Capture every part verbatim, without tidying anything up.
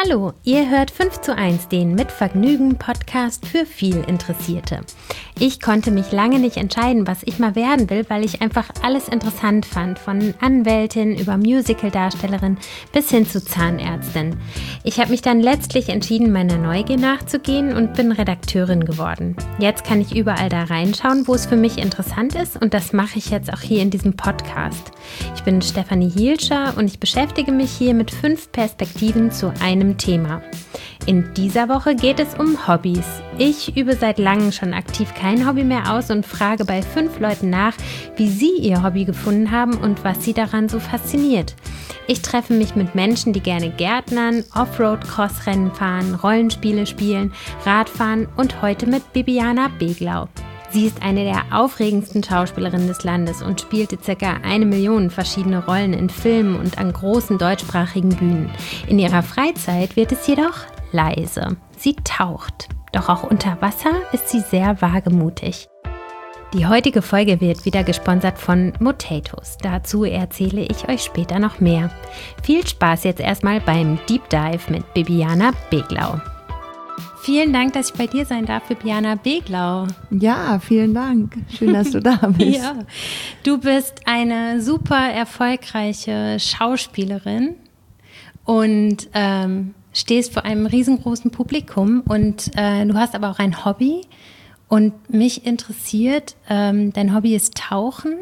Hallo, ihr hört fünf zu eins, den Mit Vergnügen Podcast für viel Interessierte. Ich konnte mich lange nicht entscheiden, was ich mal werden will, weil ich einfach alles interessant fand, von Anwältin über Musicaldarstellerin bis hin zu Zahnärztin. Ich habe mich dann letztlich entschieden, meiner Neugier nachzugehen und bin Redakteurin geworden. Jetzt kann ich überall da reinschauen, wo es für mich interessant ist, und das mache ich jetzt auch hier in diesem Podcast. Ich bin Stefanie Hielscher und ich beschäftige mich hier mit fünf Perspektiven zu einem Thema. In dieser Woche geht es um Hobbys. Ich übe seit langem schon aktiv kein Hobby mehr aus und frage bei fünf Leuten nach, wie sie ihr Hobby gefunden haben und was sie daran so fasziniert. Ich treffe mich mit Menschen, die gerne Gärtnern, Offroad-Crossrennen fahren, Rollenspiele spielen, Radfahren und heute mit Bibiana Beglau. Sie ist eine der aufregendsten Schauspielerinnen des Landes und spielte ca. eine Million verschiedene Rollen in Filmen und an großen deutschsprachigen Bühnen. In ihrer Freizeit wird es jedoch leise. Sie taucht. Doch auch unter Wasser ist sie sehr wagemutig. Die heutige Folge wird wieder gesponsert von Motatos. Dazu erzähle ich euch später noch mehr. Viel Spaß jetzt erstmal beim Deep Dive mit Bibiana Beglau. Vielen Dank, dass ich bei dir sein darf, Bibiana Beglau. Ja, vielen Dank. Schön, dass du da bist. Ja. Du bist eine super erfolgreiche Schauspielerin und ähm, stehst vor einem riesengroßen Publikum, und äh, du hast aber auch ein Hobby, und mich interessiert, ähm, dein Hobby ist Tauchen.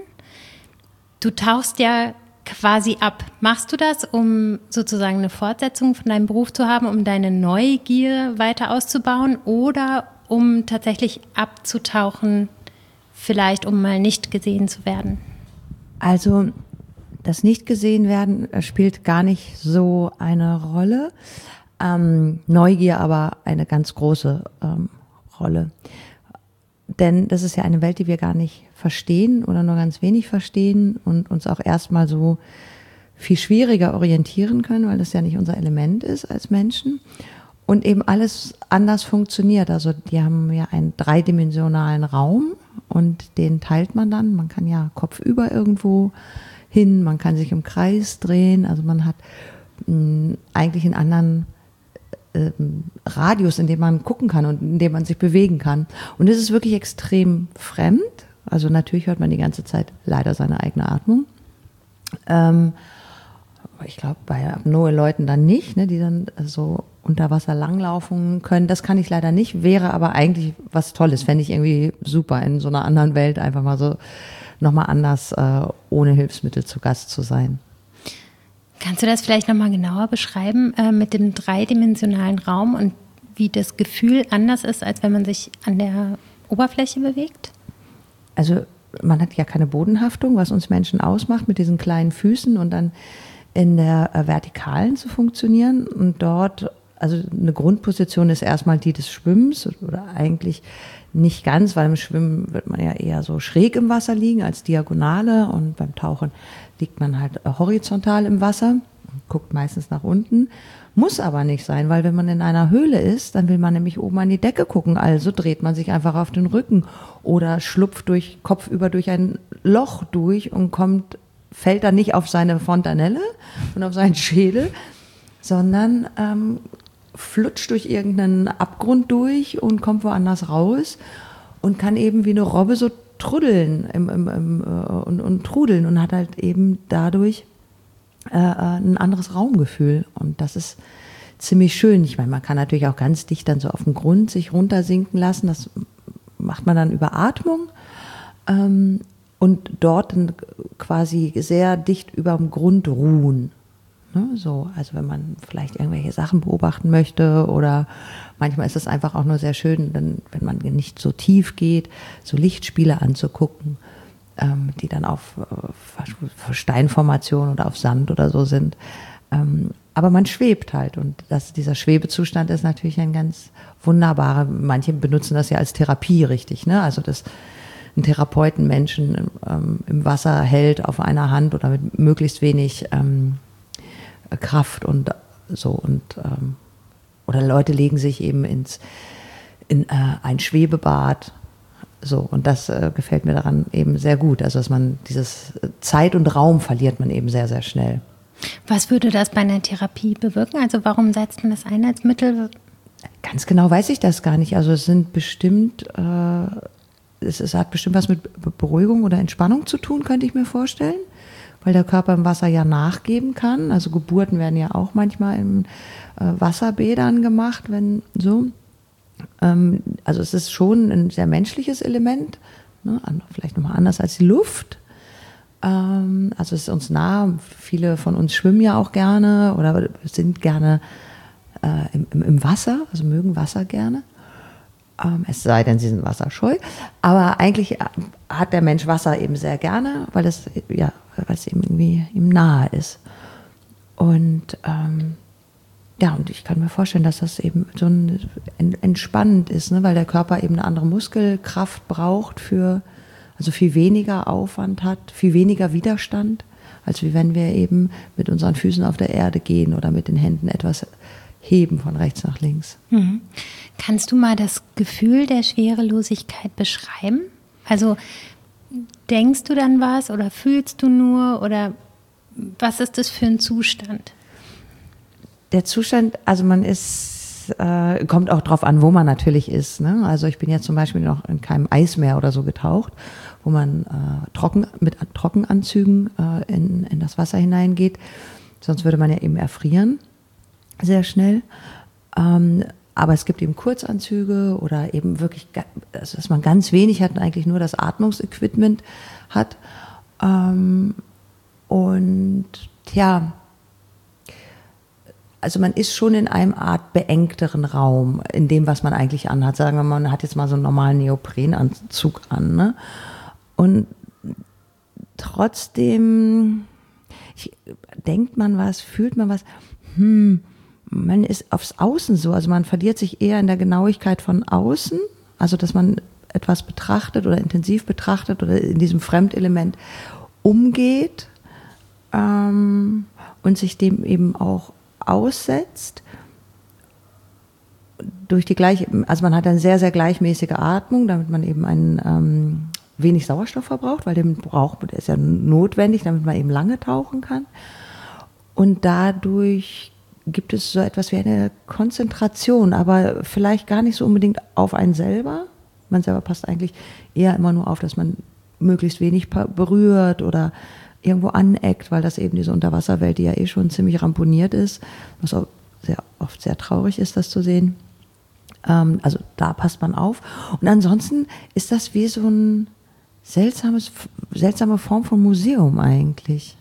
Du tauchst ja quasi ab. Machst du das, um sozusagen eine Fortsetzung von deinem Beruf zu haben, um deine Neugier weiter auszubauen, oder um tatsächlich abzutauchen, vielleicht um mal nicht gesehen zu werden? Also das Nicht-Gesehen-Werden spielt gar nicht so eine Rolle. Ähm, Neugier aber eine ganz große ähm, Rolle. Denn das ist ja eine Welt, die wir gar nicht verstehen oder nur ganz wenig verstehen und uns auch erstmal so viel schwieriger orientieren können, weil das ja nicht unser Element ist als Menschen. Und eben alles anders funktioniert. Also die haben ja einen dreidimensionalen Raum und den teilt man dann. Man kann ja kopfüber irgendwo hin, man kann sich im Kreis drehen. Also man hat mh, eigentlich einen anderen Radius, in dem man gucken kann und in dem man sich bewegen kann. Und es ist wirklich extrem fremd. Also natürlich hört man die ganze Zeit leider seine eigene Atmung. Ähm, ich glaube, bei Apnoe-Leuten dann nicht, ne, die dann so unter Wasser langlaufen können. Das kann ich leider nicht, wäre aber eigentlich was Tolles. Fände ich irgendwie super, in so einer anderen Welt einfach mal so nochmal anders, äh, ohne Hilfsmittel zu Gast zu sein. Kannst du das vielleicht nochmal genauer beschreiben äh, mit dem dreidimensionalen Raum und wie das Gefühl anders ist, als wenn man sich an der Oberfläche bewegt? Also man hat ja keine Bodenhaftung, was uns Menschen ausmacht, mit diesen kleinen Füßen und dann in der äh, Vertikalen zu funktionieren. Und dort, also eine Grundposition ist erstmal die des Schwimmens, oder eigentlich nicht ganz, weil im Schwimmen wird man ja eher so schräg im Wasser liegen als Diagonale, und beim Tauchen liegt man halt horizontal im Wasser, guckt meistens nach unten, muss aber nicht sein, weil wenn man in einer Höhle ist, dann will man nämlich oben an die Decke gucken, also dreht man sich einfach auf den Rücken oder schlupft durch kopfüber durch ein Loch durch und kommt, fällt dann nicht auf seine Fontanelle und auf seinen Schädel, sondern ähm, flutscht durch irgendeinen Abgrund durch und kommt woanders raus und kann eben wie eine Robbe so truddeln im, im, im, äh, und, und trudeln und hat halt eben dadurch äh, ein anderes Raumgefühl, und das ist ziemlich schön. Ich meine, man kann natürlich auch ganz dicht dann so auf den Grund sich runtersinken lassen, das macht man dann über Atmung ähm, und dort dann quasi sehr dicht über dem Grund ruhen. Ne, so, also wenn man vielleicht irgendwelche Sachen beobachten möchte, oder manchmal ist es einfach auch nur sehr schön, dann, wenn man nicht so tief geht, so Lichtspiele anzugucken, ähm, die dann auf äh, Steinformationen oder auf Sand oder so sind. Ähm, aber man schwebt halt, und das, dieser Schwebezustand ist natürlich ein ganz wunderbarer. Manche benutzen das ja als Therapie, richtig, ne? Also dass ein Therapeuten Menschen ähm, im Wasser hält auf einer Hand oder mit möglichst wenig ähm, Kraft und so, und ähm, oder Leute legen sich eben ins in äh, ein Schwebebad, so, und das äh, gefällt mir daran eben sehr gut, also dass man dieses Zeit und Raum verliert man eben sehr, sehr schnell. Was würde das bei einer Therapie bewirken? Also warum setzt man das ein als Mittel? Ganz genau weiß ich das gar nicht. Also es sind bestimmt, äh, es, es hat bestimmt was mit Beruhigung oder Entspannung zu tun, könnte ich mir vorstellen, weil der Körper im Wasser ja nachgeben kann. Also Geburten werden ja auch manchmal in äh, Wasserbädern gemacht, wenn so. Ähm, also es ist schon ein sehr menschliches Element, ne? Vielleicht nochmal anders als die Luft. Ähm, also es ist uns nah. Viele von uns schwimmen ja auch gerne oder sind gerne äh, im, im, im Wasser, also mögen Wasser gerne. Ähm, es sei denn, sie sind wasserscheu. Aber eigentlich hat der Mensch Wasser eben sehr gerne, weil es, ja, weil es eben irgendwie ihm nahe ist. Und ähm, ja, und ich kann mir vorstellen, dass das eben so ein, entspannend ist, ne? Weil der Körper eben eine andere Muskelkraft braucht für, also viel weniger Aufwand hat, viel weniger Widerstand, als wie wenn wir eben mit unseren Füßen auf der Erde gehen oder mit den Händen etwas heben von rechts nach links. Mhm. Kannst du mal das Gefühl der Schwerelosigkeit beschreiben? Also denkst du dann was oder fühlst du nur oder was ist das für ein Zustand? Der Zustand, also man ist, äh, kommt auch drauf an, wo man natürlich ist, ne? Also ich bin jetzt zum Beispiel noch in keinem Eismeer oder so getaucht, wo man äh, trocken, mit Trockenanzügen äh, in, in das Wasser hineingeht. Sonst würde man ja eben erfrieren, sehr schnell. Ähm, aber es gibt eben Kurzanzüge oder eben wirklich, also dass man ganz wenig hat und eigentlich nur das Atmungsequipment hat. Ähm, und ja, also man ist schon in einem Art beengteren Raum, in dem, was man eigentlich anhat. Sagen wir mal, man hat jetzt mal so einen normalen Neoprenanzug an, ne? Und trotzdem ich, denkt man was, fühlt man was, hm, man ist aufs Außen so, also man verliert sich eher in der Genauigkeit von außen, also dass man etwas betrachtet oder intensiv betrachtet oder in diesem Fremdelement umgeht ähm, und sich dem eben auch aussetzt durch die gleiche, also man hat eine sehr, sehr gleichmäßige Atmung, damit man eben einen ähm, wenig Sauerstoff verbraucht, weil den braucht, der ist ja notwendig, damit man eben lange tauchen kann. Und dadurch gibt es so etwas wie eine Konzentration, aber vielleicht gar nicht so unbedingt auf einen selber. Man selber passt eigentlich eher immer nur auf, dass man möglichst wenig berührt oder irgendwo aneckt, weil das eben diese Unterwasserwelt, die ja eh schon ziemlich ramponiert ist, was auch sehr oft sehr traurig ist, das zu sehen. Ähm, also da passt man auf. Und ansonsten ist das wie so ein seltsames, seltsame Form von Museum eigentlich.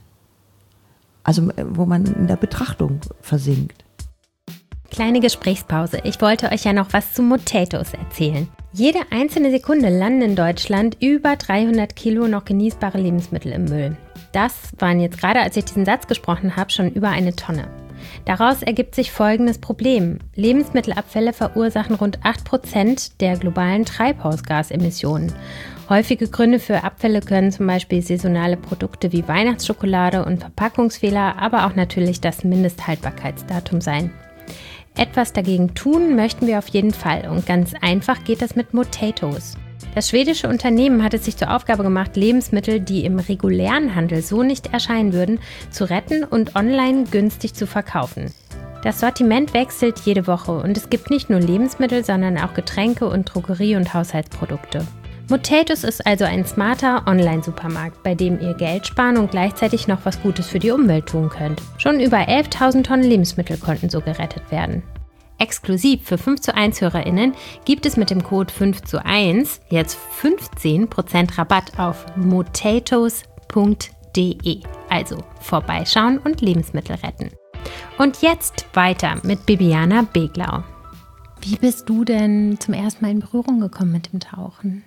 Also wo man in der Betrachtung versinkt. Kleine Gesprächspause. Ich wollte euch ja noch was zu Motatos erzählen. Jede einzelne Sekunde landen in Deutschland über dreihundert Kilo noch genießbare Lebensmittel im Müll. Das waren jetzt gerade, als ich diesen Satz gesprochen habe, schon über eine Tonne. Daraus ergibt sich folgendes Problem. Lebensmittelabfälle verursachen rund acht Prozent der globalen Treibhausgasemissionen. Häufige Gründe für Abfälle können zum Beispiel saisonale Produkte wie Weihnachtsschokolade und Verpackungsfehler, aber auch natürlich das Mindesthaltbarkeitsdatum sein. Etwas dagegen tun möchten wir auf jeden Fall und ganz einfach geht das mit Motatos. Das schwedische Unternehmen hat es sich zur Aufgabe gemacht, Lebensmittel, die im regulären Handel so nicht erscheinen würden, zu retten und online günstig zu verkaufen. Das Sortiment wechselt jede Woche und es gibt nicht nur Lebensmittel, sondern auch Getränke und Drogerie- und Haushaltsprodukte. Motatos ist also ein smarter Online-Supermarkt, bei dem ihr Geld sparen und gleichzeitig noch was Gutes für die Umwelt tun könnt. Schon über elftausend Tonnen Lebensmittel konnten so gerettet werden. Exklusiv für fünf zu eins HörerInnen gibt es mit dem Code fünf zu eins jetzt fünfzehn Prozent Rabatt auf motatos punkt de. Also vorbeischauen und Lebensmittel retten. Und jetzt weiter mit Bibiana Beglau. Wie bist du denn zum ersten Mal in Berührung gekommen mit dem Tauchen?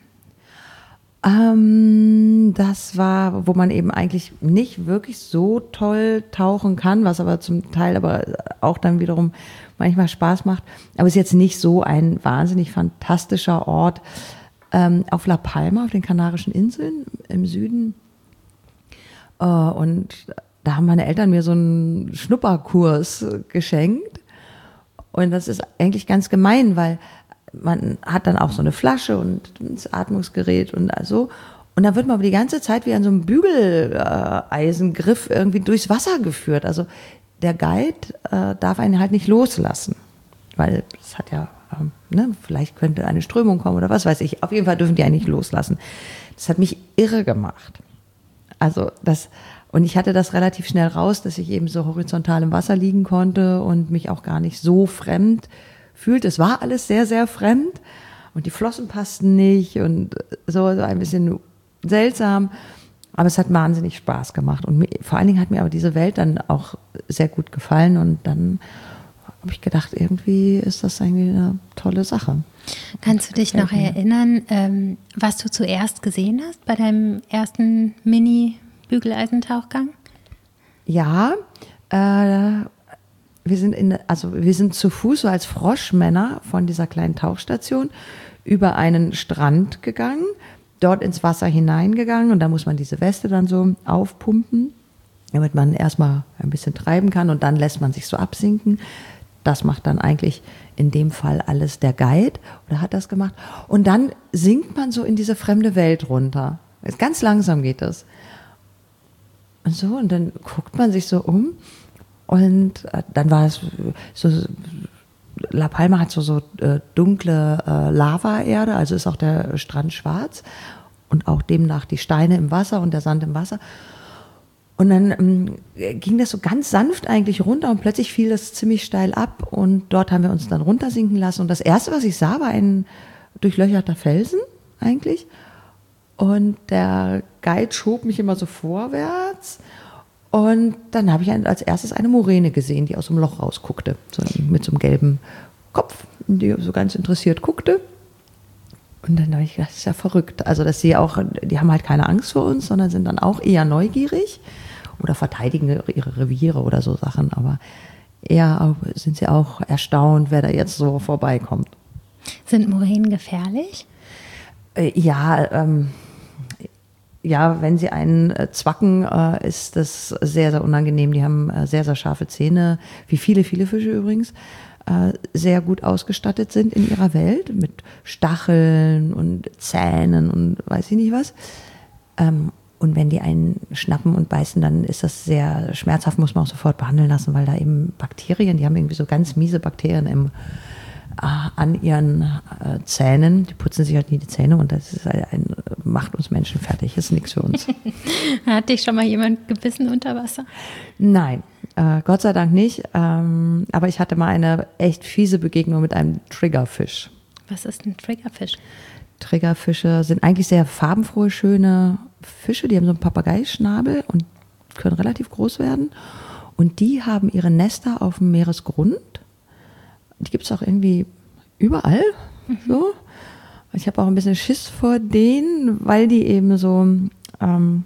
Ähm, das war, wo man eben eigentlich nicht wirklich so toll tauchen kann, was aber zum Teil aber auch dann wiederum manchmal Spaß macht. Aber es ist jetzt nicht so ein wahnsinnig fantastischer Ort. Ähm, auf La Palma, auf den Kanarischen Inseln im Süden. Äh, und da haben meine Eltern mir so einen Schnupperkurs geschenkt. Und das ist eigentlich ganz gemein, weil man hat dann auch so eine Flasche und das Atmungsgerät und also. Und dann wird man aber die ganze Zeit wie an so einem Bügeleisengriff irgendwie durchs Wasser geführt. Also der Guide äh, darf einen halt nicht loslassen, weil es hat ja, ähm, ne, vielleicht könnte eine Strömung kommen oder was weiß ich. Auf jeden Fall dürfen die einen nicht loslassen. Das hat mich irre gemacht. Also das, und ich hatte das relativ schnell raus, dass ich eben so horizontal im Wasser liegen konnte und mich auch gar nicht so fremd fühlte. Es war alles sehr, sehr fremd und die Flossen passten nicht und so, so ein bisschen seltsam. Aber es hat wahnsinnig Spaß gemacht und mir, vor allen Dingen hat mir aber diese Welt dann auch sehr gut gefallen und dann habe ich gedacht, irgendwie ist das eigentlich eine tolle Sache. Kannst du dich noch erinnern, ähm, was du zuerst gesehen hast bei deinem ersten Mini-Bügeleisentauchgang? Ja, äh, wir sind in, also wir sind zu Fuß so als Froschmänner von dieser kleinen Tauchstation über einen Strand gegangen, dort ins Wasser hineingegangen und da muss man diese Weste dann so aufpumpen, damit man erstmal ein bisschen treiben kann und dann lässt man sich so absinken. Das macht dann eigentlich in dem Fall alles der Guide oder hat das gemacht. Und dann sinkt man so in diese fremde Welt runter. Ganz langsam geht das. Und so, und dann guckt man sich so um und dann war es so, La Palma hat so, so äh, dunkle äh, Lavaerde, also ist auch der Strand schwarz und auch demnach die Steine im Wasser und der Sand im Wasser. Und dann ähm, ging das so ganz sanft eigentlich runter und plötzlich fiel das ziemlich steil ab und dort haben wir uns dann runtersinken lassen. Und das Erste, was ich sah, war ein durchlöcherter Felsen eigentlich. Und der Guide schob mich immer so vorwärts. Und dann habe ich als erstes eine Moräne gesehen, die aus dem Loch rausguckte, so mit so einem gelben Kopf, die so ganz interessiert guckte. Und dann habe ich gedacht, das ist ja verrückt. Also, dass sie auch, die haben halt keine Angst vor uns, sondern sind dann auch eher neugierig oder verteidigen ihre Reviere oder so Sachen. Aber eher sind sie auch erstaunt, wer da jetzt so vorbeikommt. Sind Moränen gefährlich? Äh, ja, ähm, ja, wenn sie einen äh, zwacken, äh, ist das sehr, sehr unangenehm. Die haben äh, sehr, sehr scharfe Zähne, wie viele, viele Fische übrigens. Sehr gut ausgestattet sind in ihrer Welt mit Stacheln und Zähnen und weiß ich nicht was. Und wenn die einen schnappen und beißen, dann ist das sehr schmerzhaft, muss man auch sofort behandeln lassen, weil da eben Bakterien, die haben irgendwie so ganz miese Bakterien im, an ihren Zähnen. Die putzen sich halt nie die Zähne und das ist ein, macht uns Menschen fertig, das ist nichts für uns. Hat dich schon mal jemand gebissen unter Wasser? Nein. Äh, Gott sei Dank nicht, ähm, aber ich hatte mal eine echt fiese Begegnung mit einem Triggerfisch. Was ist ein Triggerfisch? Triggerfische sind eigentlich sehr farbenfrohe, schöne Fische, die haben so einen Papageischnabel und können relativ groß werden. Und die haben ihre Nester auf dem Meeresgrund. Die gibt es auch irgendwie überall. Mhm. So. Ich habe auch ein bisschen Schiss vor denen, weil die eben so ähm,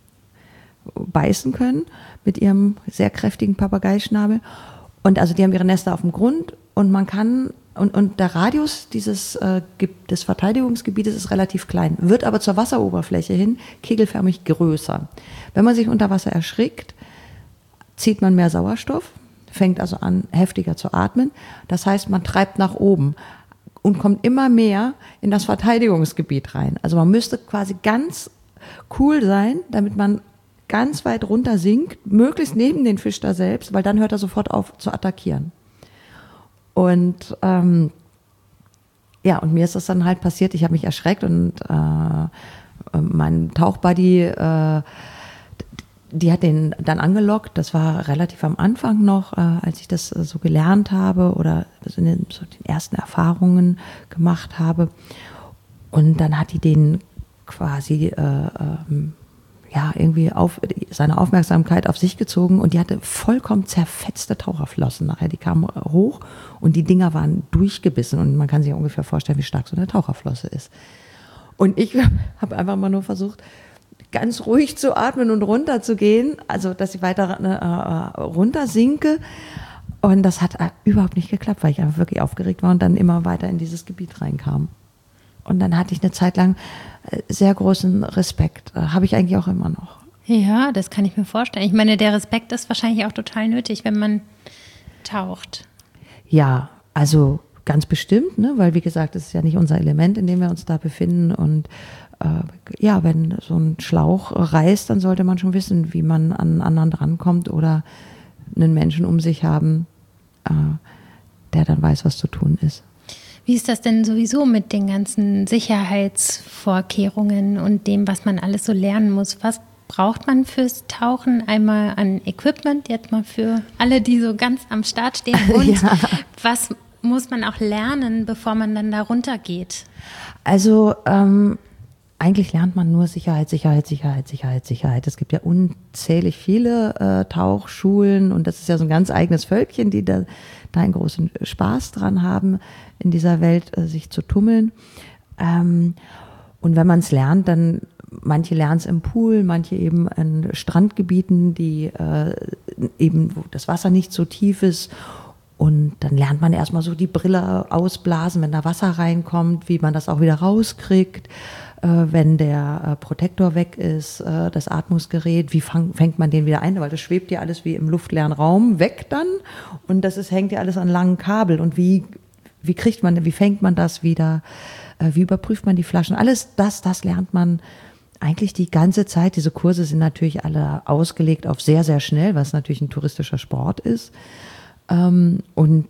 beißen können mit ihrem sehr kräftigen Papageischnabel. Und also die haben ihre Nester auf dem Grund und man kann, und, und der Radius dieses äh, des Verteidigungsgebietes ist relativ klein, wird aber zur Wasseroberfläche hin kegelförmig größer. Wenn man sich unter Wasser erschrickt, zieht man mehr Sauerstoff, fängt also an, heftiger zu atmen. Das heißt, man treibt nach oben und kommt immer mehr in das Verteidigungsgebiet rein. Also man müsste quasi ganz cool sein, damit man ganz weit runter sinkt, möglichst neben den Fisch da selbst, weil dann hört er sofort auf zu attackieren. Und ähm, ja, und mir ist das dann halt passiert, ich habe mich erschreckt und äh, mein Tauchbuddy, äh, die hat den dann angelockt, das war relativ am Anfang noch, äh, als ich das äh, so gelernt habe oder so den, so den ersten Erfahrungen gemacht habe. Und dann hat die den quasi äh, ähm, ja, irgendwie auf, seine Aufmerksamkeit auf sich gezogen und die hatte vollkommen zerfetzte Taucherflossen nachher. Die kamen hoch und die Dinger waren durchgebissen und man kann sich ungefähr vorstellen, wie stark so eine Taucherflosse ist. Und ich habe einfach mal nur versucht, ganz ruhig zu atmen und runter zu gehen, also dass ich weiter äh, runter sinke. Und das hat äh, überhaupt nicht geklappt, weil ich einfach wirklich aufgeregt war und dann immer weiter in dieses Gebiet reinkam. Und dann hatte ich eine Zeit lang sehr großen Respekt. Habe ich eigentlich auch immer noch. Ja, das kann ich mir vorstellen. Ich meine, der Respekt ist wahrscheinlich auch total nötig, wenn man taucht. Ja, also ganz bestimmt, ne? Weil wie gesagt, es ist ja nicht unser Element, in dem wir uns da befinden. Und äh, ja, wenn so ein Schlauch reißt, dann sollte man schon wissen, wie man an einen anderen drankommt oder einen Menschen um sich haben, äh, der dann weiß, was zu tun ist. Wie ist das denn sowieso mit den ganzen Sicherheitsvorkehrungen und dem, was man alles so lernen muss? Was braucht man fürs Tauchen? Einmal an Equipment, jetzt mal für alle, die so ganz am Start stehen. Und ja. Was muss man auch lernen, bevor man dann da runtergeht? Also ähm, eigentlich lernt man nur Sicherheit, Sicherheit, Sicherheit, Sicherheit, Sicherheit. Es gibt ja unzählig viele äh, Tauchschulen und das ist ja so ein ganz eigenes Völkchen, die da, da einen großen Spaß dran haben, in dieser Welt äh, sich zu tummeln. Ähm, und wenn man es lernt, dann manche lernen es im Pool, manche eben in Strandgebieten, die äh, eben, wo das Wasser nicht so tief ist. Und dann lernt man erstmal so die Brille ausblasen, wenn da Wasser reinkommt, wie man das auch wieder rauskriegt, äh, wenn der äh, Protektor weg ist, äh, das Atmungsgerät, wie fang, fängt man den wieder ein, weil das schwebt ja alles wie im luftleeren Raum weg dann und das ist, hängt ja alles an langen Kabel und wie, wie kriegt man, wie fängt man das wieder, äh, wie überprüft man die Flaschen, alles das, das lernt man eigentlich die ganze Zeit. Diese Kurse sind natürlich alle ausgelegt auf sehr, sehr schnell, was natürlich ein touristischer Sport ist. Ähm, und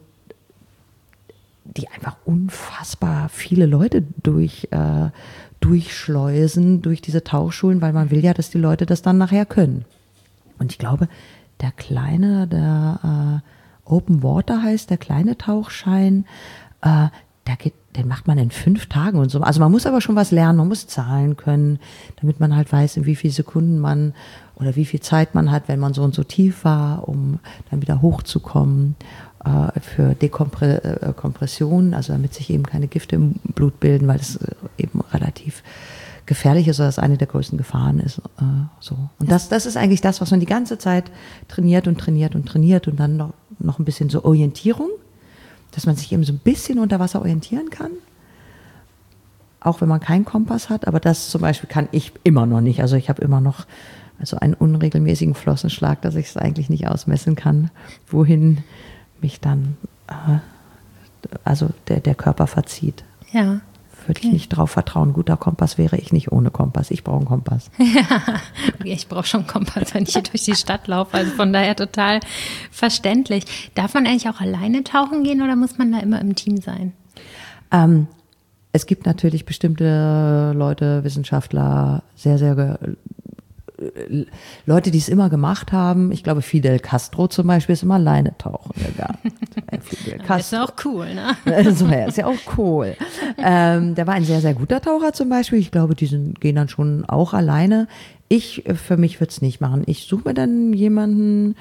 die einfach unfassbar viele Leute durch, äh, durchschleusen durch diese Tauchschulen, weil man will ja, dass die Leute das dann nachher können. Und ich glaube, der kleine, der äh, Open Water heißt, der kleine Tauchschein, äh, der geht, den macht man in fünf Tagen und so. Also man muss aber schon was lernen, man muss zahlen können, damit man halt weiß, in wie viele Sekunden man oder wie viel Zeit man hat, wenn man so und so tief war, um dann wieder hochzukommen, äh, für Dekompression, also damit sich eben keine Gifte im Blut bilden, weil es eben relativ gefährlich ist oder das eine der größten Gefahren ist. Äh, so. Und das, das ist eigentlich das, was man die ganze Zeit trainiert und trainiert und trainiert und dann noch, noch ein bisschen so Orientierung, dass man sich eben so ein bisschen unter Wasser orientieren kann, auch wenn man keinen Kompass hat, aber das zum Beispiel kann ich immer noch nicht. Also ich habe immer noch also einen unregelmäßigen Flossenschlag, dass ich es eigentlich nicht ausmessen kann, wohin mich dann äh, also der, der Körper verzieht. Ja. Würde ich nicht drauf vertrauen. Guter Kompass wäre ich nicht ohne Kompass. Ich brauche einen Kompass. Ja, ich brauche schon einen Kompass, wenn ich hier durch die Stadt laufe. Also von daher total verständlich. Darf man eigentlich auch alleine tauchen gehen oder muss man da immer im Team sein? Ähm, es gibt natürlich bestimmte Leute, Wissenschaftler, sehr, sehr Leute, die es immer gemacht haben. Ich glaube, Fidel Castro zum Beispiel ist immer alleine tauchen gegangen. Fidel Castro. Das ist auch cool, ne? So, ja, ist ja auch cool. Ähm, der war ein sehr, sehr guter Taucher zum Beispiel. Ich glaube, die sind, gehen dann schon auch alleine. Ich, für mich würde es nicht machen. Ich suche mir dann jemanden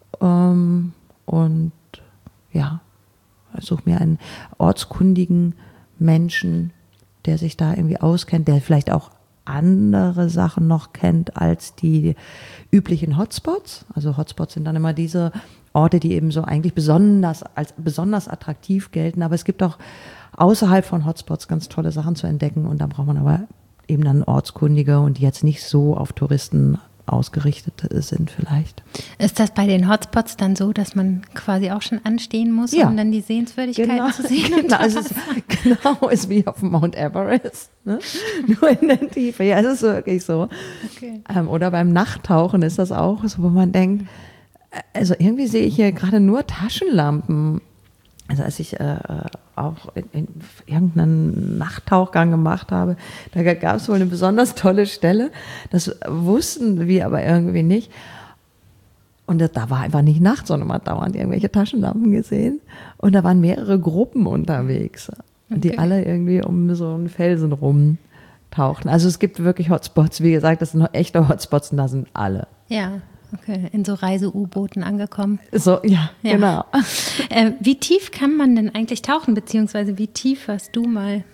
ähm, und ja, suche mir einen ortskundigen Menschen, der sich da irgendwie auskennt, der vielleicht auch andere Sachen noch kennt als die üblichen Hotspots. Also Hotspots sind dann immer diese Orte, die eben so eigentlich besonders als besonders attraktiv gelten. Aber es gibt auch außerhalb von Hotspots ganz tolle Sachen zu entdecken. Und da braucht man aber eben dann Ortskundige und die jetzt nicht so auf Touristen ausgerichtet sind vielleicht. Ist das bei den Hotspots dann so, dass man quasi auch schon anstehen muss, ja, um dann die Sehenswürdigkeiten genau, zu sehen? Genau, es ist, genau, ist wie auf dem Mount Everest, ne? Nur in der Tiefe. Ja, es ist wirklich so. Okay. Ähm, oder beim Nachttauchen ist das auch so, wo man denkt, also irgendwie sehe ich hier gerade nur Taschenlampen. Also als ich äh, auch in, in irgendeinen Nachttauchgang gemacht habe, da gab es wohl eine besonders tolle Stelle. Das wussten wir aber irgendwie nicht. Und das, da war einfach nicht Nacht, sondern man hat dauernd irgendwelche Taschenlampen gesehen. Und da waren mehrere Gruppen unterwegs, okay, die alle irgendwie um so einen Felsen rumtauchten. Also es gibt wirklich Hotspots. Wie gesagt, das sind echte Hotspots und da sind alle. Ja. Okay, in so Reise-U-Booten angekommen. So, ja, ja. Genau. Äh, wie tief kann man denn eigentlich tauchen, beziehungsweise wie tief warst du mal?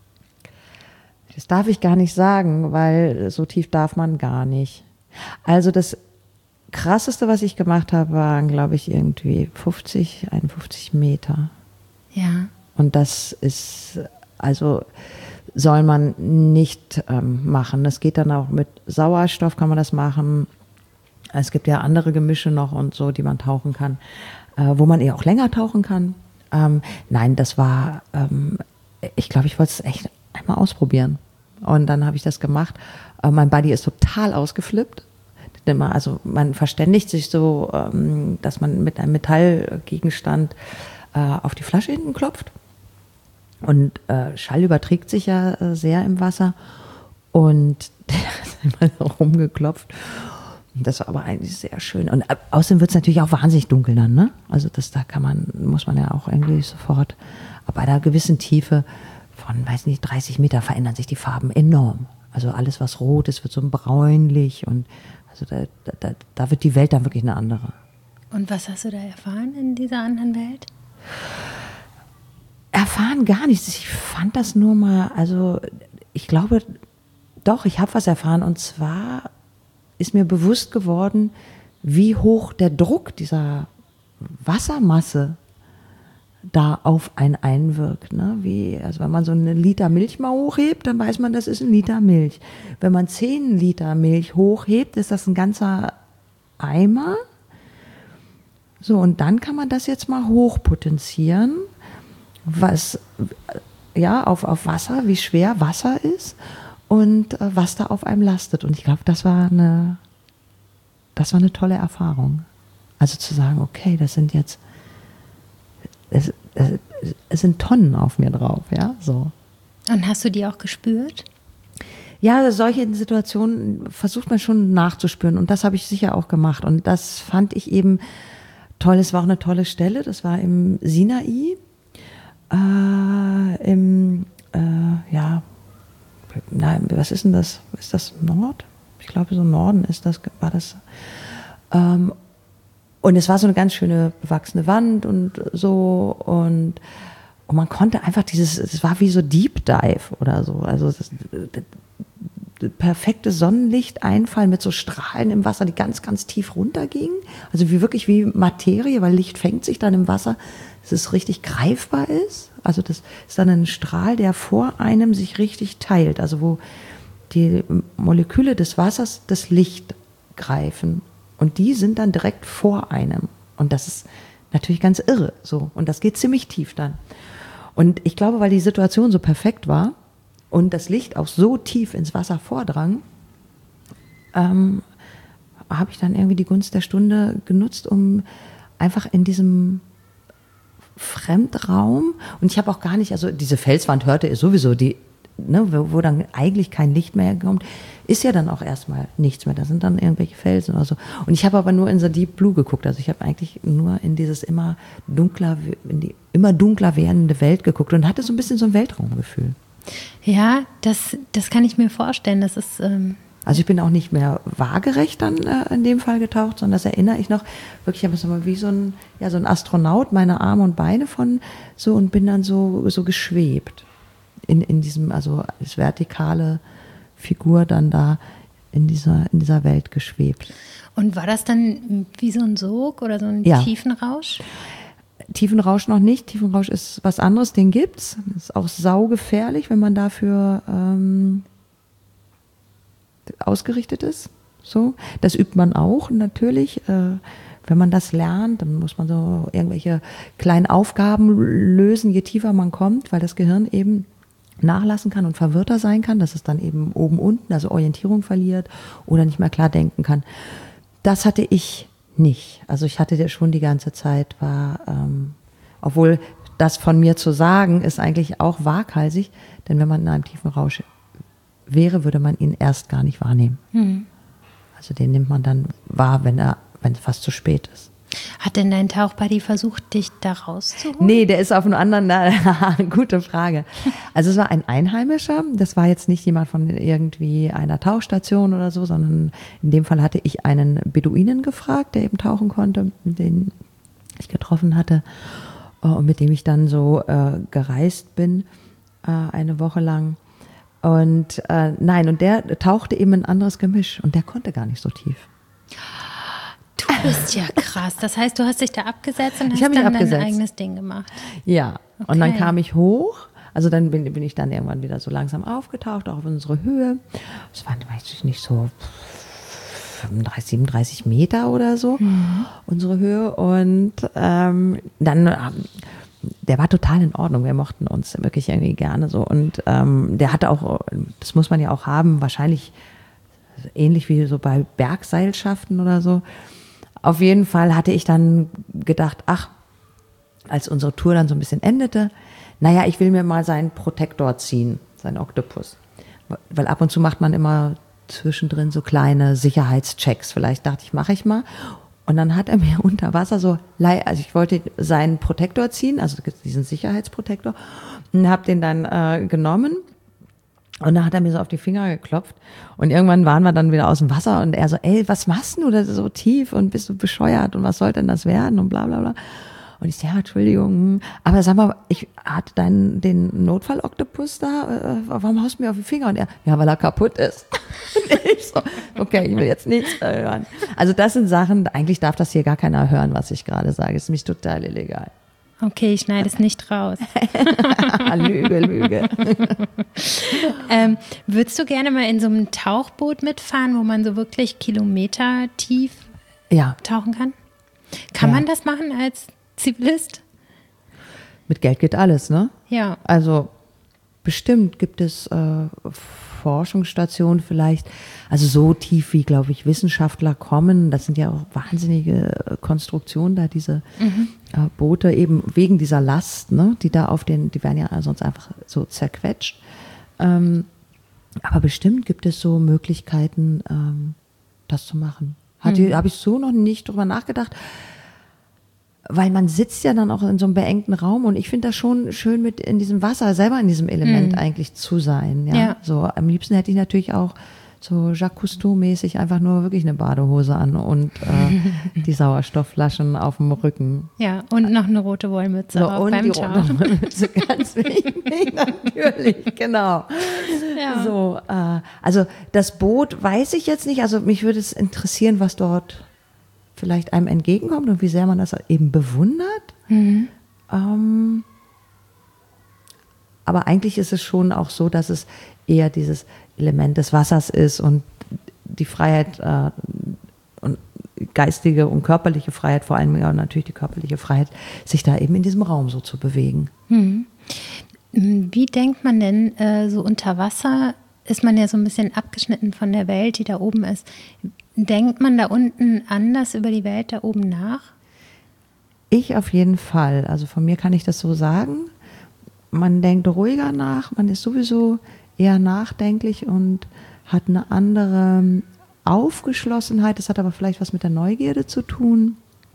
Das darf ich gar nicht sagen, weil so tief darf man gar nicht. Also das Krasseste, was ich gemacht habe, waren, glaube ich, irgendwie fünfzig, einundfünfzig Meter. Ja. Und das ist, also soll man nicht ähm, machen. Das geht dann auch mit Sauerstoff, kann man das machen. Es gibt ja andere Gemische noch und so, die man tauchen kann, äh, wo man eher auch länger tauchen kann. Ähm, nein, das war, ähm, ich glaube, ich wollte es echt einmal ausprobieren. Und dann habe ich das gemacht. Äh, mein Buddy ist total ausgeflippt. Also man verständigt sich so, ähm, dass man mit einem Metallgegenstand äh, auf die Flasche hinten klopft. Und äh, Schall überträgt sich ja äh, sehr im Wasser. Und der hat immer so rumgeklopft. Das war aber eigentlich sehr schön. Und außerdem wird es natürlich auch wahnsinnig dunkel dann, ne? Also das, da kann man, muss man ja auch irgendwie sofort, bei einer gewissen Tiefe von, weiß nicht, dreißig Meter verändern sich die Farben enorm. Also alles, was rot ist, wird so bräunlich und also da, da, da wird die Welt dann wirklich eine andere. Und was hast du da erfahren in dieser anderen Welt? Erfahren gar nichts. Ich fand das nur mal, also ich glaube, doch, ich habe was erfahren und zwar ist mir bewusst geworden, wie hoch der Druck dieser Wassermasse da auf einen einwirkt. Ne? Wie, also wenn man so einen Liter Milch mal hochhebt, dann weiß man, das ist ein Liter Milch. Wenn man zehn Liter Milch hochhebt, ist das ein ganzer Eimer. So, und dann kann man das jetzt mal hochpotenzieren, was, ja, auf, auf Wasser, wie schwer Wasser ist und äh, was da auf einem lastet. Und ich glaube, das war eine, das war eine tolle Erfahrung. Also zu sagen, okay, das sind jetzt Es, es, es sind Tonnen auf mir drauf, ja, so. Und hast du die auch gespürt? Ja, solche Situationen versucht man schon nachzuspüren und das habe ich sicher auch gemacht und das fand ich eben toll. Es war auch eine tolle Stelle, das war im Sinai, äh, im, äh, ja, na, was ist denn das? Ist das Nord? Ich glaube, so Norden ist das, war das, ähm, und es war so eine ganz schöne bewachsene Wand und so und, und man konnte einfach dieses, es war wie so Deep Dive oder so, also das, das, das perfekte Sonnenlichteinfall mit so Strahlen im Wasser, die ganz, ganz tief runtergingen, also wie wirklich wie Materie, weil Licht fängt sich dann im Wasser, dass es richtig greifbar ist, also das ist dann ein Strahl, der vor einem sich richtig teilt, also wo die Moleküle des Wassers das Licht greifen. Und die sind dann direkt vor einem. Und das ist natürlich ganz irre. So. Und das geht ziemlich tief dann. Und ich glaube, weil die Situation so perfekt war und das Licht auch so tief ins Wasser vordrang, ähm, habe ich dann irgendwie die Gunst der Stunde genutzt, um einfach in diesem Fremdraum, und ich habe auch gar nicht, also diese Felswand hörte ihr sowieso, die, ne, wo, wo dann eigentlich kein Licht mehr kommt, ist ja dann auch erstmal nichts mehr. Da sind dann irgendwelche Felsen oder so. Und ich habe aber nur in so Deep Blue geguckt. Also ich habe eigentlich nur in dieses immer dunkler, in die immer dunkler werdende Welt geguckt und hatte so ein bisschen so ein Weltraumgefühl. Ja, das, das kann ich mir vorstellen. Das ist ähm also ich bin auch nicht mehr waagerecht dann äh, in dem Fall getaucht, sondern das erinnere ich noch wirklich, ich habe wie so ein, ja, so ein Astronaut, meine Arme und Beine von so und bin dann so, so geschwebt in, in diesem, also als vertikale Figur dann da in dieser, in dieser Welt geschwebt. Und war das dann wie so ein Sog oder so ein ja. Tiefenrausch? Tiefenrausch noch nicht. Tiefenrausch ist was anderes, den gibt's. Das ist auch saugefährlich, wenn man dafür ähm, ausgerichtet ist. So, das übt man auch natürlich. Äh, wenn man das lernt, dann muss man so irgendwelche kleinen Aufgaben lösen, je tiefer man kommt, weil das Gehirn eben nachlassen kann und verwirrter sein kann, dass es dann eben oben unten, also Orientierung verliert oder nicht mehr klar denken kann. Das hatte ich nicht. Also ich hatte ja schon die ganze Zeit, war, ähm, obwohl das von mir zu sagen, ist eigentlich auch waghalsig, denn wenn man in einem tiefen Rausch wäre, würde man ihn erst gar nicht wahrnehmen. Mhm. Also den nimmt man dann wahr, wenn er, wenn es fast zu spät ist. Hat denn dein Tauchbuddy versucht, dich da rauszuholen? Nee, der ist auf einem anderen, na, gute Frage. Also es war ein Einheimischer, das war jetzt nicht jemand von irgendwie einer Tauchstation oder so, sondern in dem Fall hatte ich einen Beduinen gefragt, der eben tauchen konnte, den ich getroffen hatte und mit dem ich dann so äh, gereist bin, äh, eine Woche lang. Und äh, nein, und der tauchte eben ein anderes Gemisch und der konnte gar nicht so tief. Du bist ja krass. Das heißt, du hast dich da abgesetzt und hast dann abgesetzt. Dein eigenes Ding gemacht. Ja, okay. Und dann kam ich hoch. Also dann bin, bin ich dann irgendwann wieder so langsam aufgetaucht, auch auf unsere Höhe. Es waren, weiß ich nicht, so fünfunddreißig, siebenunddreißig Meter oder so, mhm. unsere Höhe. Und ähm, dann der war total in Ordnung. Wir mochten uns wirklich irgendwie gerne so. Und ähm, der hatte auch, das muss man ja auch haben, wahrscheinlich ähnlich wie so bei Bergseilschaften oder so. Auf jeden Fall hatte ich dann gedacht, ach, als unsere Tour dann so ein bisschen endete, naja, ich will mir mal seinen Protektor ziehen, seinen Oktopus. Weil ab und zu macht man immer zwischendrin so kleine Sicherheitschecks. Vielleicht dachte ich, mache ich mal. Und dann hat er mir unter Wasser so, also ich wollte seinen Protektor ziehen, also diesen Sicherheitsprotektor, und habe den dann äh, genommen. Und dann hat er mir so auf die Finger geklopft. Und irgendwann waren wir dann wieder aus dem Wasser und er so, ey, was machst du da so tief und bist du bescheuert und was soll denn das werden und bla bla bla. Und ich so, ja, Entschuldigung, aber sag mal, ich hatte deinen, den Notfall-Oktopus da, äh, warum haust du mir auf die Finger? Und er, ja, weil er kaputt ist. Und ich so, okay, ich will jetzt nichts hören. Also das sind Sachen, eigentlich darf das hier gar keiner hören, was ich gerade sage. Ist mich total illegal. Okay, ich schneide es nicht raus. Lüge, Lüge. ähm, würdest du gerne mal in so einem Tauchboot mitfahren, wo man so wirklich Kilometer tief ja. tauchen kann? Kann ja. man das machen als Zivilist? Mit Geld geht alles, ne? Ja. Also bestimmt gibt es äh, Forschungsstationen vielleicht, also so tief wie, glaube ich, Wissenschaftler kommen. Das sind ja auch wahnsinnige Konstruktionen da, diese mhm. äh, Boote, eben wegen dieser Last, ne, die da auf den, die werden ja sonst einfach so zerquetscht. Ähm, aber bestimmt gibt es so Möglichkeiten, ähm, das zu machen. Mhm. Habe ich so noch nicht drüber nachgedacht. Weil man sitzt ja dann auch in so einem beengten Raum und ich finde das schon schön, mit in diesem Wasser, selber in diesem Element mhm. eigentlich zu sein. Ja? ja. So, am liebsten hätte ich natürlich auch so Jacques Cousteau-mäßig einfach nur wirklich eine Badehose an und äh, die Sauerstoffflaschen auf dem Rücken. Ja, und noch eine rote Wollmütze so, auf und beim die Tauchen. rote Wollmütze, ganz wichtig, natürlich, genau. Ja. So, äh, also das Boot weiß ich jetzt nicht, also mich würde es interessieren, was dort vielleicht einem entgegenkommt und wie sehr man das eben bewundert. Mhm. Ähm, aber eigentlich ist es schon auch so, dass es eher dieses Element des Wassers ist und die Freiheit äh, und geistige und körperliche Freiheit, vor allem ja natürlich die körperliche Freiheit, sich da eben in diesem Raum so zu bewegen. Mhm. Wie denkt man denn äh, so unter Wasser? Ist man ja so ein bisschen abgeschnitten von der Welt, die da oben ist. Denkt man da unten anders über die Welt da oben nach? Ich auf jeden Fall. Also von mir kann ich das so sagen. Man denkt ruhiger nach, man ist sowieso eher nachdenklich und hat eine andere Aufgeschlossenheit. Das hat aber vielleicht was mit der Neugierde zu tun.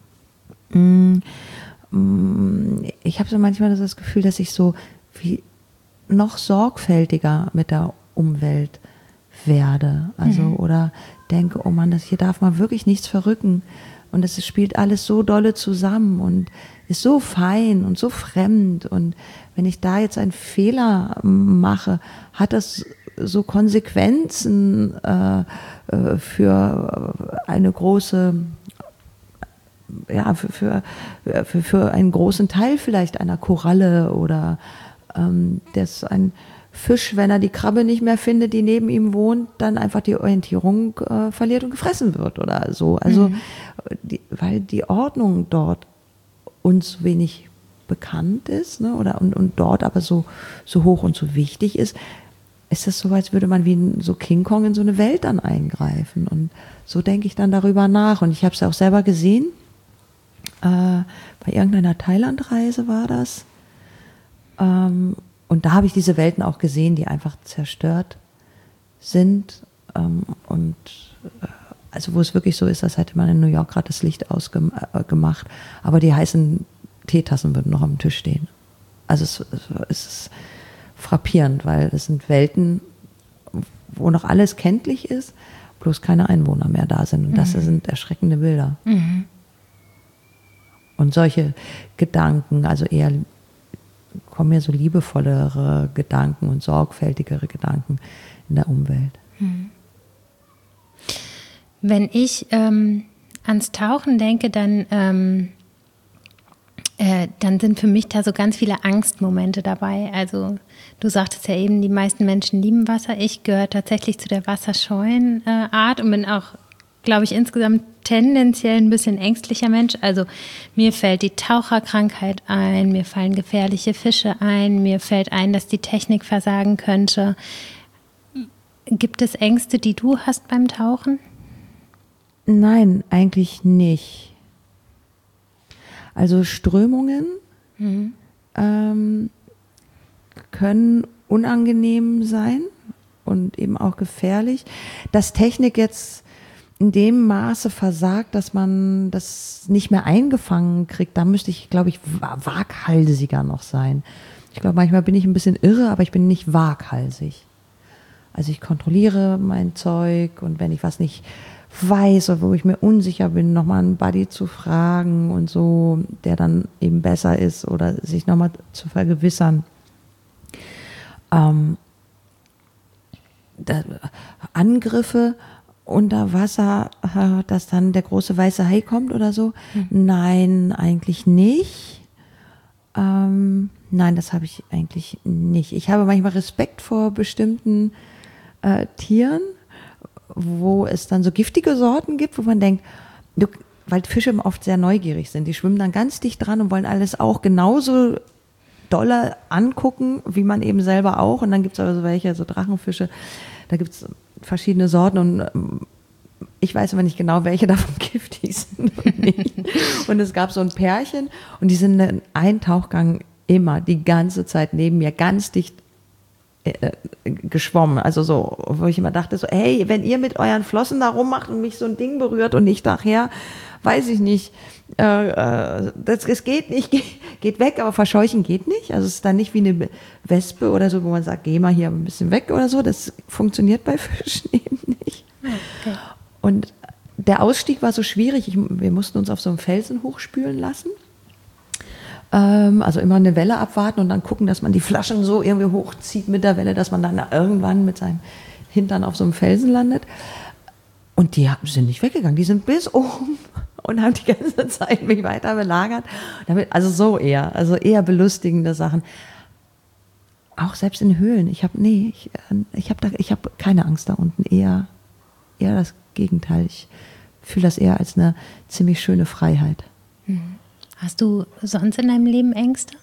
Ich habe so manchmal das Gefühl, dass ich so wie noch sorgfältiger mit der Umwelt werde. Also mhm. oder denke, oh Mann, das hier darf man wirklich nichts verrücken. Und es spielt alles so dolle zusammen und ist so fein und so fremd. Und wenn ich da jetzt einen Fehler mache, hat das so Konsequenzen äh, für eine große, ja, für, für, für, für einen großen Teil vielleicht einer Koralle oder ähm, dass ein Fisch, wenn er die Krabbe nicht mehr findet, die neben ihm wohnt, dann einfach die Orientierung äh, verliert und gefressen wird oder so. Also, mhm. die, weil die Ordnung dort uns wenig bekannt ist, ne, oder und, und dort aber so, so hoch und so wichtig ist, ist es so, als würde man wie so King Kong in so eine Welt dann eingreifen. Und so denke ich dann darüber nach. Und ich habe es ja auch selber gesehen. Äh, bei irgendeiner Thailandreise war das. Ähm, Und da habe ich diese Welten auch gesehen, die einfach zerstört sind. Ähm, und äh, also wo es wirklich so ist, als hätte man in New York gerade das Licht ausgemacht. Aber die heißen Teetassen würden noch am Tisch stehen. Also es, es ist frappierend, weil es sind Welten, wo noch alles kenntlich ist, bloß keine Einwohner mehr da sind. Und mhm. das sind erschreckende Bilder. Mhm. Und solche Gedanken, also eher kommen mir so liebevollere Gedanken und sorgfältigere Gedanken in der Umwelt. Wenn ich ähm, ans Tauchen denke, dann, ähm, äh, dann sind für mich da so ganz viele Angstmomente dabei. Also du sagtest ja eben, die meisten Menschen lieben Wasser. Ich gehöre tatsächlich zu der wasserscheuen äh, Art und bin auch glaube ich, insgesamt tendenziell ein bisschen ängstlicher Mensch. Also mir fällt die Taucherkrankheit ein, mir fallen gefährliche Fische ein, mir fällt ein, dass die Technik versagen könnte. Gibt es Ängste, die du hast beim Tauchen? Nein, eigentlich nicht. Also Strömungen mhm. ähm, können unangenehm sein und eben auch gefährlich. Dass Technik jetzt in dem Maße versagt, dass man das nicht mehr eingefangen kriegt, da müsste ich, glaube ich, waghalsiger noch sein. Ich glaube, manchmal bin ich ein bisschen irre, aber ich bin nicht waghalsig. Also ich kontrolliere mein Zeug und wenn ich was nicht weiß oder wo ich mir unsicher bin, nochmal einen Buddy zu fragen und so, der dann eben besser ist oder sich nochmal zu vergewissern. Ähm, da, Angriffe unter Wasser, dass dann der große weiße Hai kommt oder so? Hm. Nein, eigentlich nicht. Ähm, nein, das habe ich eigentlich nicht. Ich habe manchmal Respekt vor bestimmten äh, Tieren, wo es dann so giftige Sorten gibt, wo man denkt, du, weil Fische oft sehr neugierig sind, die schwimmen dann ganz dicht dran und wollen alles auch genauso doller angucken, wie man eben selber auch. Und dann gibt es aber so welche, so Drachenfische, da gibt es verschiedene Sorten und ich weiß aber nicht genau, welche davon giftig sind und nicht. Und es gab so ein Pärchen und die sind in einem Tauchgang immer die ganze Zeit neben mir ganz dicht äh, geschwommen. Also so, wo ich immer dachte so, hey, wenn ihr mit euren Flossen da rummacht und mich so ein Ding berührt und ich nachher, weiß ich nicht, äh, äh, das, es geht nicht, geht, geht weg, aber verscheuchen geht nicht. Also es ist dann nicht wie eine Wespe oder so, wo man sagt, geh mal hier ein bisschen weg oder so. Das funktioniert bei Fischen eben nicht. Okay. Und der Ausstieg war so schwierig. Ich, wir mussten uns auf so einem Felsen hochspülen lassen. Ähm, also immer eine Welle abwarten und dann gucken, dass man die Flaschen so irgendwie hochzieht mit der Welle, dass man dann irgendwann mit seinem Hintern auf so einem Felsen landet. Und die sind nicht weggegangen. Die sind bis oben und haben die ganze Zeit mich weiter belagert. Also so eher, also eher belustigende Sachen. Auch selbst in Höhlen. Ich habe nee, ich, ich habe da, ich habe keine Angst da unten. Eher, eher das Gegenteil. Ich fühle das eher als eine ziemlich schöne Freiheit. Hast du sonst in deinem Leben Ängste?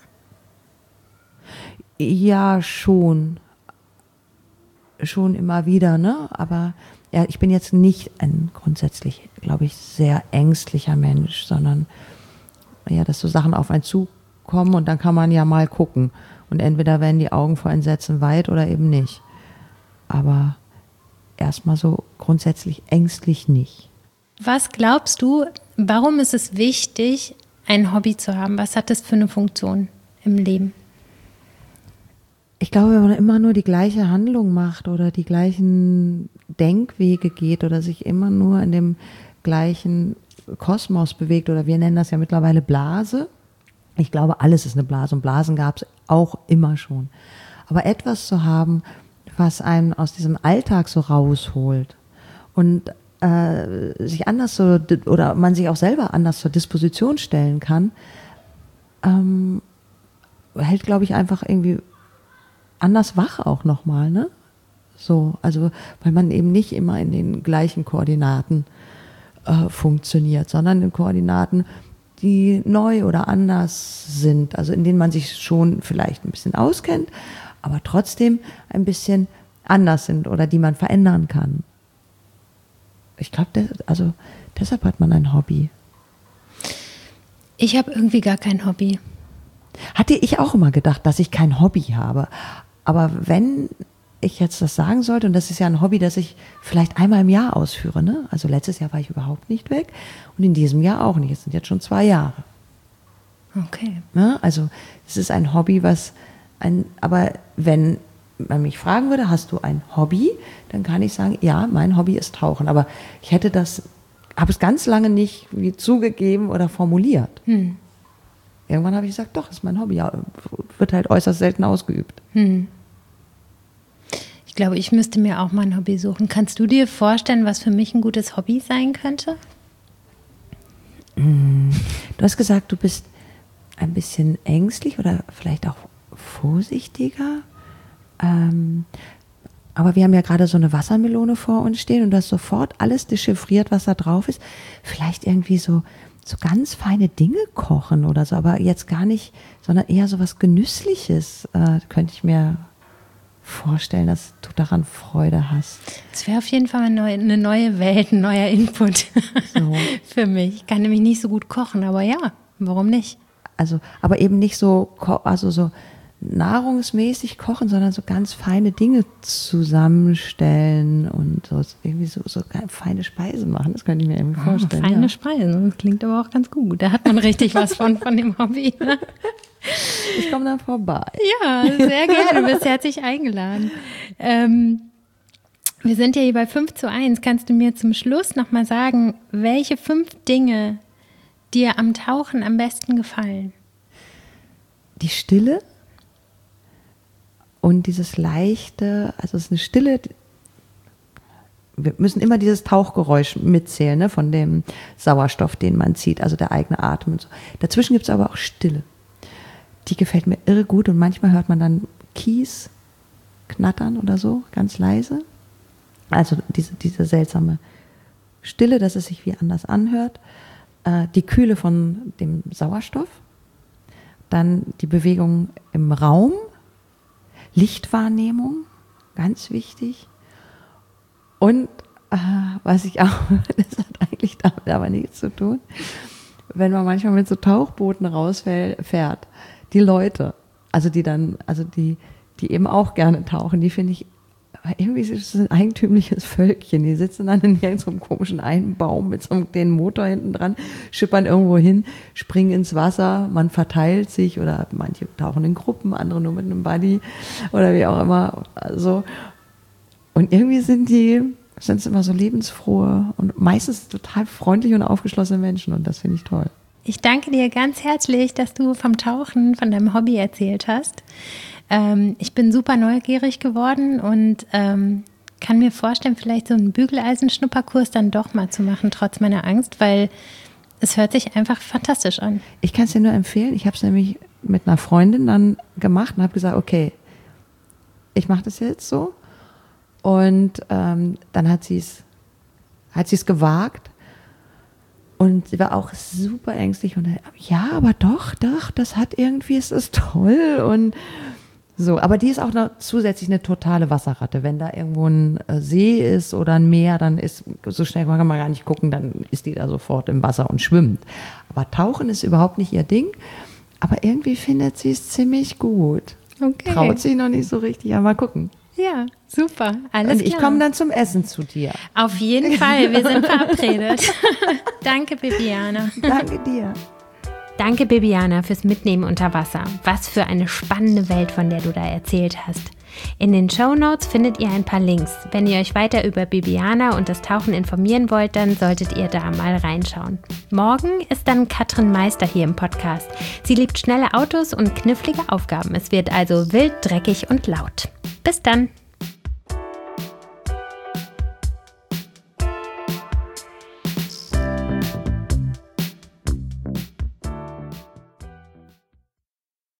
Ja, schon. Schon immer wieder, ne? Aber ja, ich bin jetzt nicht ein grundsätzlich, glaube ich, sehr ängstlicher Mensch, sondern ja, dass so Sachen auf einen zukommen und dann kann man ja mal gucken. Und entweder werden die Augen vor Entsetzen weit oder eben nicht. Aber erstmal so grundsätzlich ängstlich nicht. Was glaubst du, warum ist es wichtig, ein Hobby zu haben? Was hat das für eine Funktion im Leben? Ich glaube, wenn man immer nur die gleiche Handlung macht oder die gleichen Denkwege geht oder sich immer nur in dem gleichen Kosmos bewegt oder wir nennen das ja mittlerweile Blase. Ich glaube, alles ist eine Blase und Blasen gab es auch immer schon. Aber etwas zu haben, was einen aus diesem Alltag so rausholt und äh, sich anders so oder man sich auch selber anders zur Disposition stellen kann, ähm, hält, glaube ich, einfach irgendwie anders wach auch nochmal, ne? So, also, weil man eben nicht immer in den gleichen Koordinaten äh, funktioniert, sondern in Koordinaten, die neu oder anders sind, also in denen man sich schon vielleicht ein bisschen auskennt, aber trotzdem ein bisschen anders sind oder die man verändern kann. Ich glaube, also deshalb hat man ein Hobby. Ich habe irgendwie gar kein Hobby. Hatte ich auch immer gedacht, dass ich kein Hobby habe. Aber wenn ich jetzt das sagen sollte, und das ist ja ein Hobby, das ich vielleicht einmal im Jahr ausführe, ne? Also letztes Jahr war ich überhaupt nicht weg und in diesem Jahr auch nicht. Es sind jetzt schon zwei Jahre. Okay. Ne? Also es ist ein Hobby, was ein, aber wenn man mich fragen würde, hast du ein Hobby, dann kann ich sagen, ja, mein Hobby ist Tauchen. Aber ich hätte das, habe es ganz lange nicht wie zugegeben oder formuliert. Hm. Irgendwann habe ich gesagt, doch, ist mein Hobby. Ja, wird halt äußerst selten ausgeübt. Hm. Ich glaube, ich müsste mir auch mal ein Hobby suchen. Kannst du dir vorstellen, was für mich ein gutes Hobby sein könnte? Du hast gesagt, du bist ein bisschen ängstlich oder vielleicht auch vorsichtiger. Ähm, Aber wir haben ja gerade so eine Wassermelone vor uns stehen und du hast sofort alles dechiffriert, was da drauf ist. Vielleicht irgendwie so, so ganz feine Dinge kochen oder so, aber jetzt gar nicht, sondern eher so was Genüssliches, äh, könnte ich mir vorstellen, dass du daran Freude hast. Das wäre auf jeden Fall eine neue, eine neue Welt, ein neuer Input so. Für mich. Ich kann nämlich nicht so gut kochen, aber ja, warum nicht? Also, aber eben nicht so, also so nahrungsmäßig kochen, sondern so ganz feine Dinge zusammenstellen und so irgendwie so, so feine Speisen machen. Das könnte ich mir irgendwie vorstellen. Oh, feine ja. Speisen, das klingt aber auch ganz gut. Da hat man richtig was von, von dem Hobby. Ne? Ich komme dann vorbei. Ja, sehr gerne. Du bist herzlich eingeladen. Ähm, wir sind ja hier bei fünf zu eins. Kannst du mir zum Schluss nochmal sagen, welche fünf Dinge dir am Tauchen am besten gefallen? Die Stille und dieses leichte, also es ist eine Stille, wir müssen immer dieses Tauchgeräusch mitzählen, ne, von dem Sauerstoff, den man zieht, also der eigene Atem und so. Dazwischen gibt es aber auch Stille. Die gefällt mir irre gut und manchmal hört man dann Kies knattern oder so, ganz leise. Also diese, diese seltsame Stille, dass es sich wie anders anhört. Äh, die Kühle von dem Sauerstoff. Dann die Bewegung im Raum. Lichtwahrnehmung, ganz wichtig. Und äh, was ich auch, das hat eigentlich damit aber nichts zu tun, wenn man manchmal mit so Tauchbooten rausfährt, die Leute, also die dann, also die, die eben auch gerne tauchen, die finde ich, irgendwie ist es ein eigentümliches Völkchen. Die sitzen dann in irgendeinem komischen Einbaum mit so einem kleinen Motor hinten dran, schippern irgendwo hin, springen ins Wasser, man verteilt sich oder manche tauchen in Gruppen, andere nur mit einem Buddy oder wie auch immer. Also, und irgendwie sind die, sind es immer so lebensfrohe und meistens total freundliche und aufgeschlossene Menschen und das finde ich toll. Ich danke dir ganz herzlich, dass du vom Tauchen, von deinem Hobby erzählt hast. Ähm, ich bin super neugierig geworden und ähm, kann mir vorstellen, vielleicht so einen Bügeleisenschnupperkurs dann doch mal zu machen, trotz meiner Angst, weil es hört sich einfach fantastisch an. Ich kann es dir nur empfehlen. Ich habe es nämlich mit einer Freundin dann gemacht und habe gesagt, okay, ich mache das jetzt so. Und ähm, dann hat sie es hat sie es gewagt. Und sie war auch super ängstlich und ja, aber doch, doch, das hat irgendwie, es ist toll und so. Aber die ist auch noch zusätzlich eine totale Wasserratte. Wenn da irgendwo ein See ist oder ein Meer, dann ist, so schnell kann man gar nicht gucken, dann ist die da sofort im Wasser und schwimmt. Aber Tauchen ist überhaupt nicht ihr Ding. Aber irgendwie findet sie es ziemlich gut. Okay. Traut sich noch nicht so richtig, aber mal gucken. Ja, super. Alles und ich klar. komme dann zum Essen zu dir. Auf jeden Fall, wir sind verabredet. Danke, Bibiana. Danke dir. Danke, Bibiana, fürs Mitnehmen unter Wasser. Was für eine spannende Welt, von der du da erzählt hast. In den Shownotes findet ihr ein paar Links. Wenn ihr euch weiter über Bibiana und das Tauchen informieren wollt, dann solltet ihr da mal reinschauen. Morgen ist dann Katrin Meister hier im Podcast. Sie liebt schnelle Autos und knifflige Aufgaben. Es wird also wild, dreckig und laut. Bis dann!